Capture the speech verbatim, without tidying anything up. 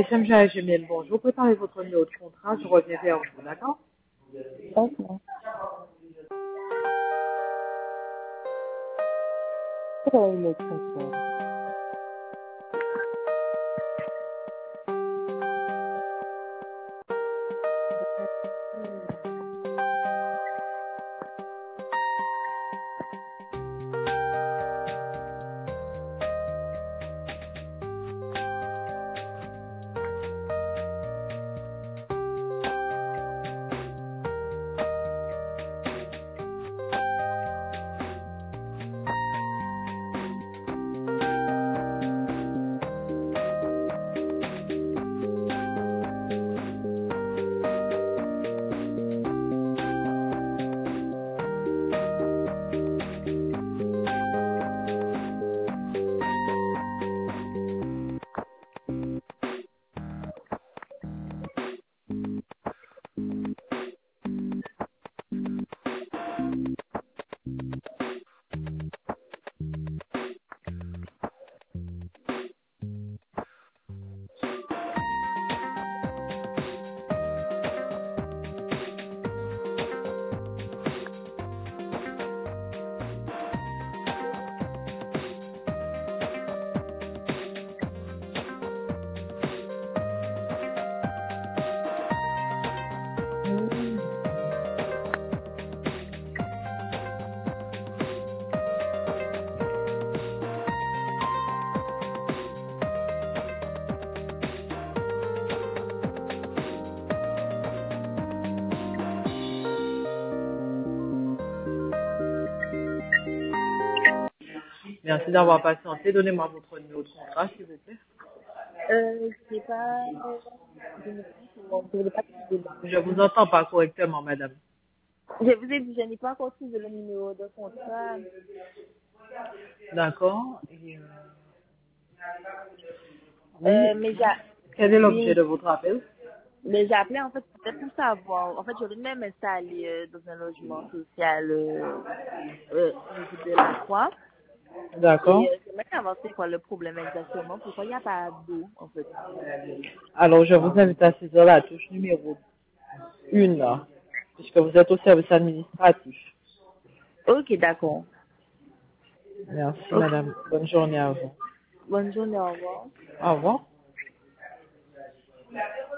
S M G A G M L, bonjour, préparez votre numéro de contrat, je reviens vers vous, d'accord? D'accord. Très le contrat. Merci d'avoir patienté. Donnez-moi votre numéro de contrat, s'il vous plaît. Euh, je sais pas, euh, je n'ai pas, je n'ai pas trouvé Je le vous numéro. entends pas correctement, madame. Je vous ai dit, je n'ai pas encore trouvé le numéro de contrat. D'accord. Et, euh, Euh, oui. mais j'ai, Quel est l'objet oui, de votre appel? mais j'ai appelé en fait c'était pour savoir. En fait, j'aurais même m'installer euh, dans un logement social euh, euh, au niveau de la Croix. Et D'accord. euh, j'aimerais savoir c'est quoi le problème exactement. Pourquoi il n'y a pas d'eau en fait. Alors, je vous invite à saisir la touche numéro un, puisque vous êtes au service administratif. Ok, d'accord. Merci, Ok. madame. Bonne journée à vous. Bonne journée, au revoir. Au revoir.